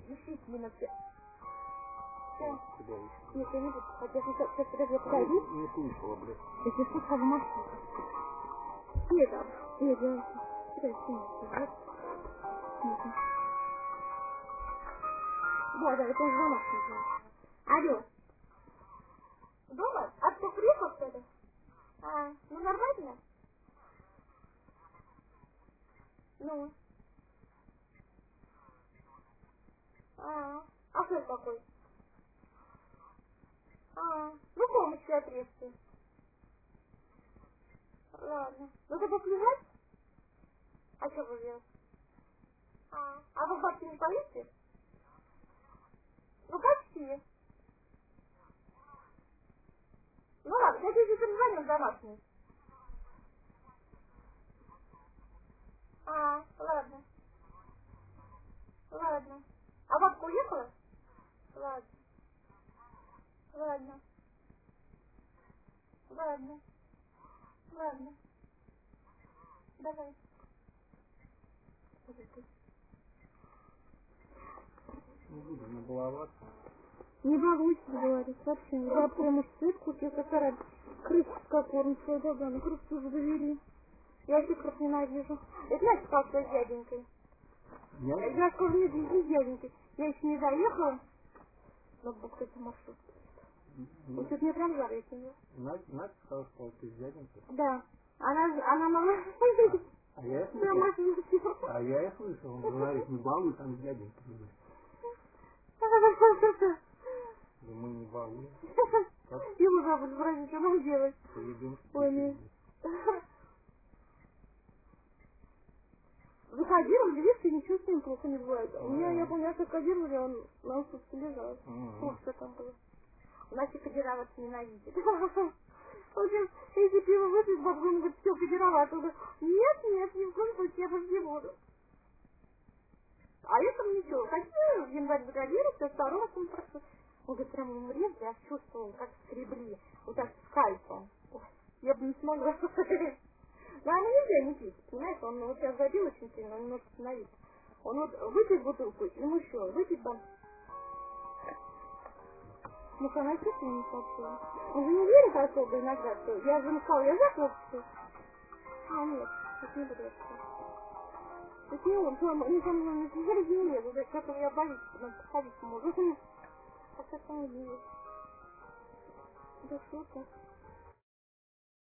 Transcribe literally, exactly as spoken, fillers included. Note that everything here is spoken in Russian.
действительно все. О, тебя еще. Нет, я не буду. Хотя сейчас, сейчас, подожди, я подойду. Не, не слышала, блядь. Если что, схожу в машину. Нет, да. Нет, я... Подожди, нет. Нет. Да, да, это уже дома сидела. Алло. Дома? А кто приехал, что ли? А, ну нормально? Ну. А, а кто такой? А, ну помощь отрезки. Ладно. Ну ты поплевать? А что вы делаете? А, а вы в бабки не поедете? Ну почти. Ну ладно, я тебе перезвоню в домашний. А, ладно. Ладно. А бабка уехала? Ладно. Ладно. Ладно. Ладно. Давай. Не буду, не баловаться. Не балуйся, говорит, вообще. Я прямо сытку, я какая крыску как корм свой догон, ну крыску уже довели. Я всех крыс ненавижу. Это знаешь, как с дяденькой? Я? Я скажу, нет, не с дяденькой. Я еще не заехала, но бог это маршрут. Вот тут мне прям жар, я тебе. Надя, Надя сказала, что ты с дяденькой? Да. Она, она мама... А я их слышал. А я их слышал. Он говорит, не балуй, там с дяденькой. Да мы не балуем. Ему забыть спросить, что нам делать. Поедем. Ой, нет. Закодировали, видишь, и ничего с ним плохо не бывает. У меня, я помню, я кодировали, он на усуд лежал. Ух, что там было. У нас и кодироваться ненавидит. В общем, если пиво выпить, бабка ему говорит, все, кодироваться. Он говорит, нет, нет, ни в коем случае, я больше не буду. А летом ничего. Хотели в январе закодироваться, а второго он просто... Он говорит, прям ему резали, я чувствовал, как скребли. Вот так скальпом. Я бы не смогла. Но ему нельзя не пить, понимаешь? Он вот сейчас забил очень сильно, он немножко остановится. Он вот выпить бутылку, ему еще, выпить там. Ну, что, найти не сообщила. Он же не верит особо иногда, что я же ему сказала, я захлопчу. А, нет, это не буду это сказать. Это не он, что он, не со мной, не с не лезу, то есть, как у меня болит, надо подходить может. А как он не видит? Да что так?